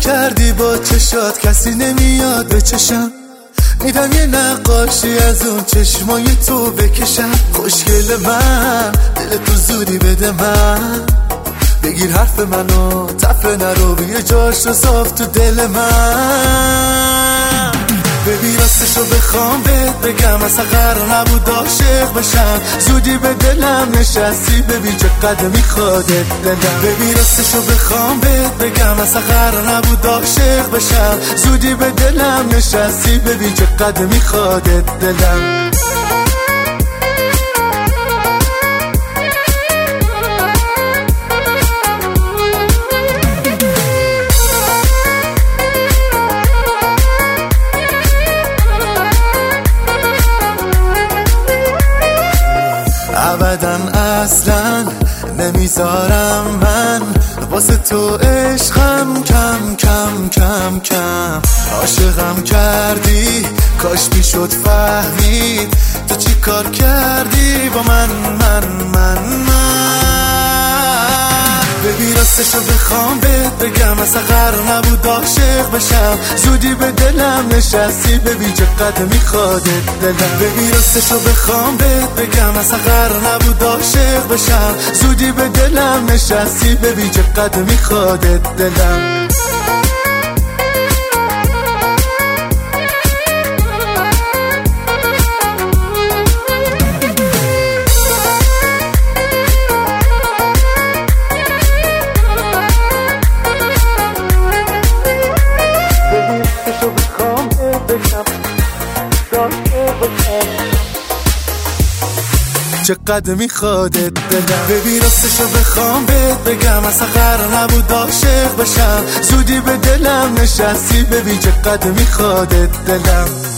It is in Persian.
کردی با چشات کسی نمیاد به چشم، میدم یه نقاشی از اون چشمای تو بکشم. خوشگل من دل تو زودی بده من، بگیر حرف منو تفره نرو یه جاش رو صاف تو دل من. ببین راستشو بخوام بهت بگم اصلا قرار نبود عاشق بشم، زودی به دلم نشستی ببین چقدر میخوادت دلم. ببین راستشو بخوام بهت بگم اصلا قرار نبود عاشق بشم، زودی به دلم نشستی ببین چقدر میخوادت دلم. ابداً اصلاً نمیذارم من واسه تو عشقم کم کم کم کم. عاشقم کردی کاش میشد فهمید تو چی کار کردی با من. ببین راستشو بخوام بهت بگم اصلا قرار نبود عاشق بشم، زودی به دلم نشستی ببین چقدر میخوادت دلم. ببین راستشو بخوام بهت بگم اصلا قرار نبود عاشق بشم، زودی به دلم نشستی ببین چقدر میخوادت دلم. چقدر میخوادت دلم. ببین راستشو بخوام بهت بگم اصلا قرار نبود عاشق بشم، زودی به دلم نشستی ببین چقدر میخوادت دلم.